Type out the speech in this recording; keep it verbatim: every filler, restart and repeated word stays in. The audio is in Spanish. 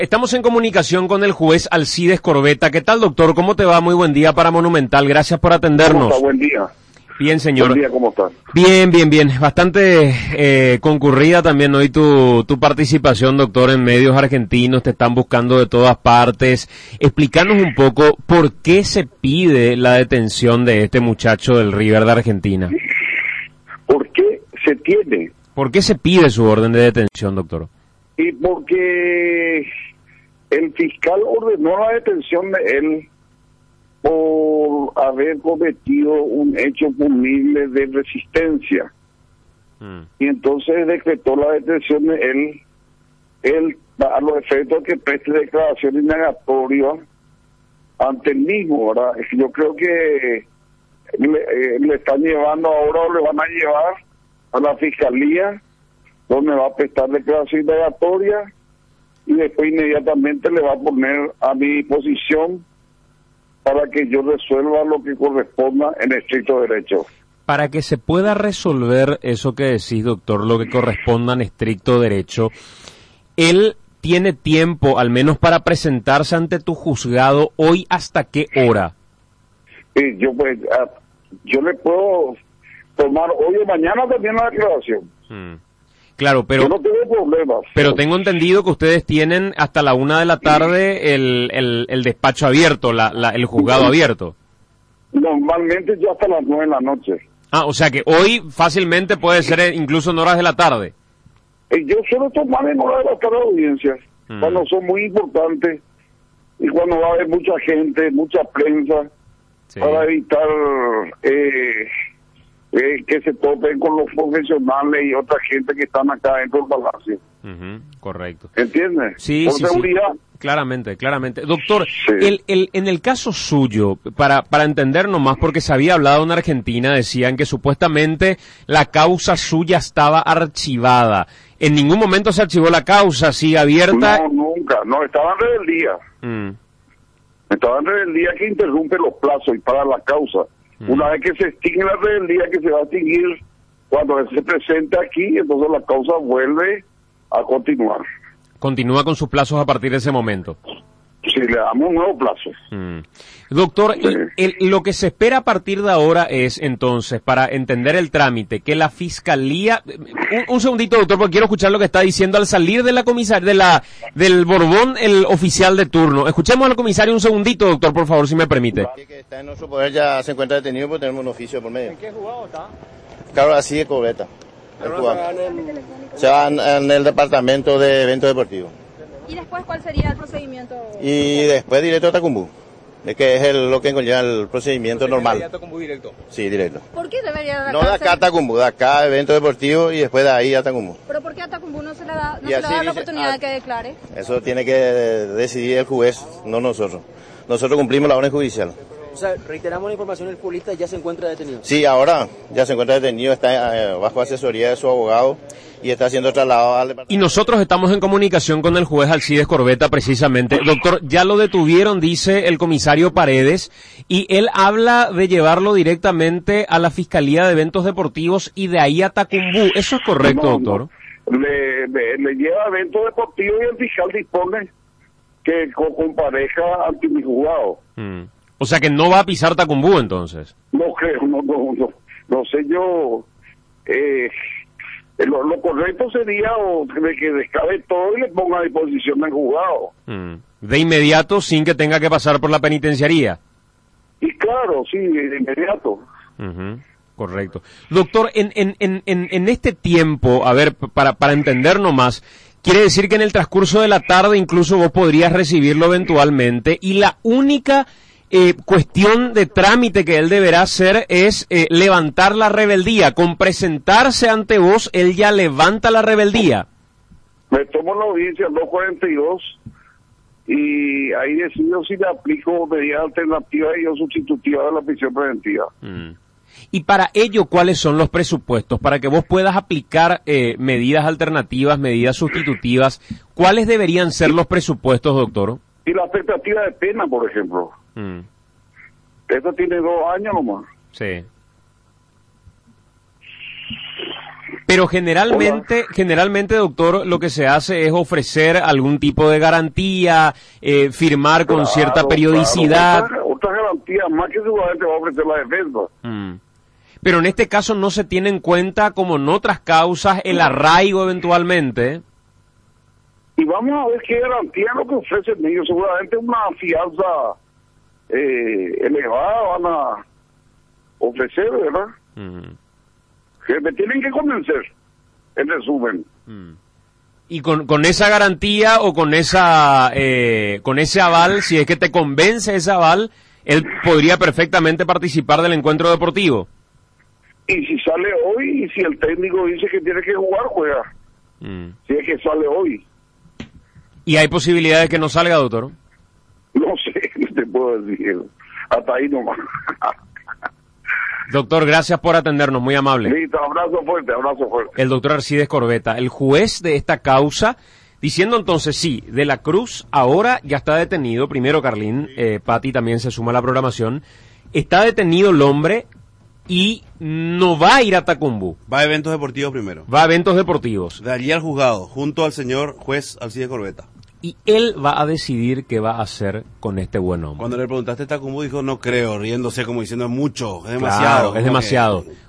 Estamos en comunicación con el juez Alcides Corbeta. ¿Qué tal, doctor? ¿Cómo te va? Muy buen día para Monumental. Gracias por atendernos. ¿Cómo está? Buen día. Bien, señor. Buen día, ¿cómo estás? Bien, bien, bien. Bastante eh, concurrida también hoy tu, tu participación, doctor, en medios argentinos. Te están buscando de todas partes. Explícanos un poco por qué se pide la detención de este muchacho del River de Argentina. ¿Por qué se tiene? ¿Por qué se pide su orden de detención, doctor? Y porque el fiscal ordenó la detención de él por haber cometido un hecho punible de resistencia. Mm. Y entonces decretó la detención de él, él a los efectos que preste declaración indagatoria ante el mismo, ¿verdad? Yo creo que le, eh, le están llevando ahora o le van a llevar a la fiscalía, donde va a prestar declaración indagatoria y después inmediatamente le va a poner a mi disposición para que yo resuelva lo que corresponda en estricto derecho. Para que se pueda resolver eso que decís, doctor, lo que corresponda en estricto derecho, él tiene tiempo, al menos para presentarse ante tu juzgado, ¿hoy hasta qué hora? Sí, yo pues, yo le puedo tomar hoy o mañana también la declaración. Hmm. Claro, pero... Yo no tengo problemas. Pero tengo entendido que ustedes tienen hasta la una de la tarde el, el, el despacho abierto, la, la, el juzgado abierto. Normalmente ya hasta las nueve de la noche. Ah, o sea que hoy fácilmente puede ser incluso en horas de la tarde. Eh, yo suelo tomar en horas de la tarde audiencias, mm. cuando son muy importantes y cuando va a haber mucha gente, mucha prensa, sí. para evitar... Eh, Eh, que se topen con los profesionales y otra gente que están acá dentro del palacio. Uh-huh, correcto. ¿Entiendes? Sí, Por sí, seguridad. Sí. Claramente, claramente. Doctor, sí. el, el, en el caso suyo, para, para entender nomás, porque se había hablado en Argentina, decían que supuestamente la causa suya estaba archivada. En ningún momento se archivó la causa, sigue abierta. No, nunca. No, estaba en rebeldía. Mm. Estaba en rebeldía que interrumpe los plazos y para la causa. Una vez que se extingue la rebeldía, que se va a extinguir cuando él se presente aquí, entonces la causa vuelve a continuar. Continúa con sus plazos a partir de ese momento. Sí, le damos un nuevo plazo. Mm. Doctor, sí. el, el, lo que se espera a partir de ahora es, entonces, para entender el trámite, que la Fiscalía... Un, un segundito, doctor, porque quiero escuchar lo que está diciendo al salir de la comisaría, de la, del Borbón, el oficial de turno. Escuchemos al comisario un segundito, doctor, por favor, si me permite. Que está en nuestro poder, ya se encuentra detenido porque tenemos un oficio por medio. ¿En qué juzgado está? Claro, así de Corbeta. Se va en, en el departamento de eventos deportivos. ¿Y después cuál sería el procedimiento? Y después directo a Tacumbú. Es que es el, lo que conlleva el procedimiento normal. ¿A Tacumbú directo? Sí, directo. ¿Por qué debería de No de acá a Tacumbú, de acá a eventos deportivos y después de ahí a Tacumbú. ¿Pero por qué a Tacumbú no se le da, no se le da la oportunidad ah, de que declare? Eso tiene que decidir el juez, no nosotros. Nosotros cumplimos la orden judicial. O sea, reiteramos la información, el futbolista ya se encuentra detenido. Sí, ahora ya se encuentra detenido, está eh, bajo asesoría de su abogado y está siendo trasladado al departamento. Y nosotros estamos en comunicación con el juez Alcides Corbeta precisamente. Doctor, ya lo detuvieron, dice el comisario Paredes, y él habla de llevarlo directamente a la Fiscalía de Eventos Deportivos y de ahí a Tacumbú. ¿Eso es correcto, no, doctor? No. Le, le, le lleva a eventos deportivos y el fiscal dispone que co compareja ante mi juzgado. Mm. O sea que no va a pisar Tacumbú entonces. No creo, no, no, no, no sé yo. Eh, lo, lo correcto sería o de que descabe todo y le ponga a disposición del juzgado. Mm. De inmediato, sin que tenga que pasar por la penitenciaría. Y claro, sí, de inmediato. Uh-huh. Correcto. Doctor, en, en, en, en este tiempo, a ver, para, para entender nomás, quiere decir que en el transcurso de la tarde incluso vos podrías recibirlo eventualmente y la única... Eh, cuestión de trámite que él deberá hacer es eh, levantar la rebeldía. Con presentarse ante vos, él ya levanta la rebeldía. Me tomo la audiencia dos cuarenta y dos y ahí decido si le aplico medidas alternativas y o sustitutivas de la prisión preventiva. Mm. Y para ello, ¿cuáles son los presupuestos? Para que vos puedas aplicar eh, medidas alternativas, medidas sustitutivas, ¿cuáles deberían ser los presupuestos, doctor? Y la expectativa de pena, por ejemplo. Mm. Esta tiene dos años nomás. Sí. Pero generalmente, Hola. generalmente, doctor, lo que se hace es ofrecer algún tipo de garantía, eh, firmar con claro, cierta periodicidad. Claro. Otra, otra garantía más que seguramente va a ofrecer la defensa. Mm. Pero en este caso no se tiene en cuenta, como en otras causas, el arraigo eventualmente. Y vamos a ver qué garantía es lo que ofrecen ellos. Seguramente una fianza eh, elevada van a ofrecer, ¿verdad? Mm. Que me tienen que convencer, en resumen. Mm. Y con, con esa garantía o con esa eh, con ese aval, si es que te convence ese aval, él podría perfectamente participar del encuentro deportivo. Y si sale hoy, y si el técnico dice que tiene que jugar, juega. Mm. Si es que sale hoy. ¿Y hay posibilidades de que no salga, doctor? No sé, no te puedo decir. Hasta ahí nomás. Doctor, gracias por atendernos, muy amable. Listo, abrazo fuerte, abrazo fuerte. El doctor Arcides Corbeta, el juez de esta causa, diciendo entonces, sí, De la Cruz ahora ya está detenido. Primero, Carlín, eh, Pati también se suma a la programación. Está detenido el hombre y no va a ir a Tacumbú. Va a eventos deportivos primero. Va a eventos deportivos. De allí al juzgado, junto al señor juez Alcides Corbeta. Y él va a decidir qué va a hacer con este buen hombre. Cuando le preguntaste Tacumbú, dijo, no creo, riéndose como diciendo, es mucho, es demasiado. Claro, es demasiado. Que...